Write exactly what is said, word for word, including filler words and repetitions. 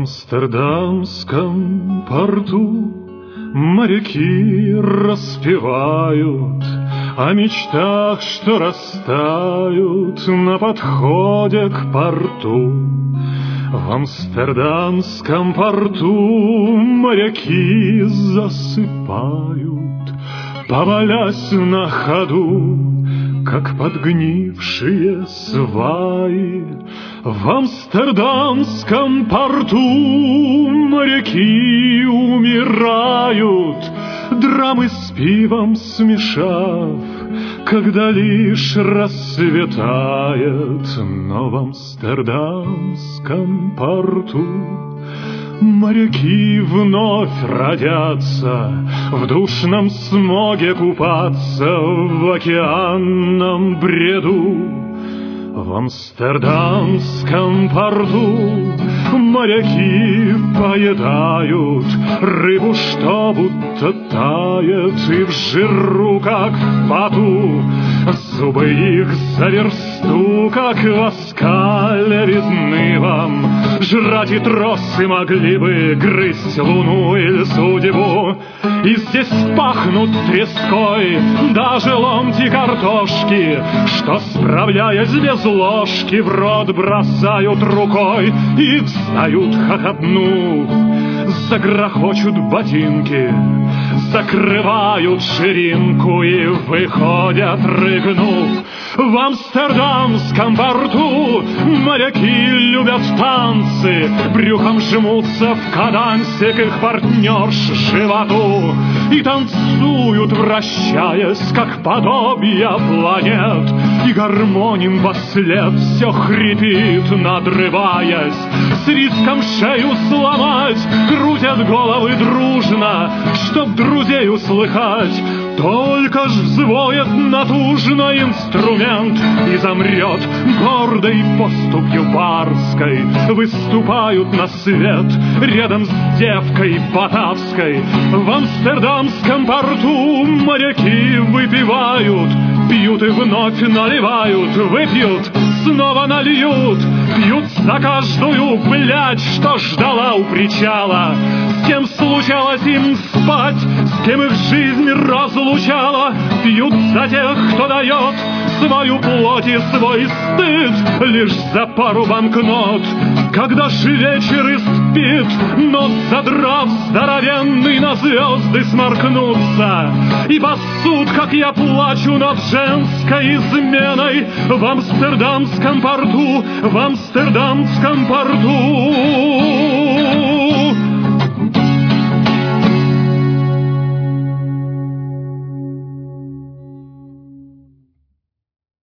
Амстердамском порту моряки распевают о мечтах, что растают на подходе к порту. В Амстердамском порту моряки засыпают, повалясь на ходу, как подгнившие сваи. В Амстердамском порту моряки умирают, драмы с пивом смешав, когда лишь рассветает. Но в Амстердамском порту моряки вновь родятся, в душном смоге купаться, в океанном бреду. В Амстердамском порту моряки поедают рыбу, что будто тает, и в жиру, как в поту, зубы их за версту, как в оскале, видны вам. Жрать и тросы могли бы, грызть луну или судьбу. И здесь пахнут треской даже ломти картошки, что, справляясь без ложки, в рот бросают рукой и встают хохотнув. Загрохочут ботинки, закрывают ширинку и выходят, рыгнув. В Амстердамском порту моряки любят танцы, брюхом жмутся в кадансе к их партнерш животу и танцуют, вращаясь, как подобия планет, и гармоним вослед все хрипит, надрываясь, с риском шею сломать, крутят головы дружно, чтоб друзей услыхать. Только ж взвоет натужно инструмент и замрет гордой поступью барской. Выступают на свет рядом с девкой батавской. В Амстердамском порту моряки выпивают, пьют и вновь наливают, выпьют, снова нальют, пьют за каждую блядь, что ждала у причала. С кем случалось им спать, с кем их жизнь разлучала, пьют за тех, кто дает свою плоть и свой стыд лишь за пару банкнот. Когда ж вечер и спит, но задрав здоровенный на звезды сморкнуться, и пасут, как я плачу над женской изменой. В Амстердамском порту, в Амстердамском порту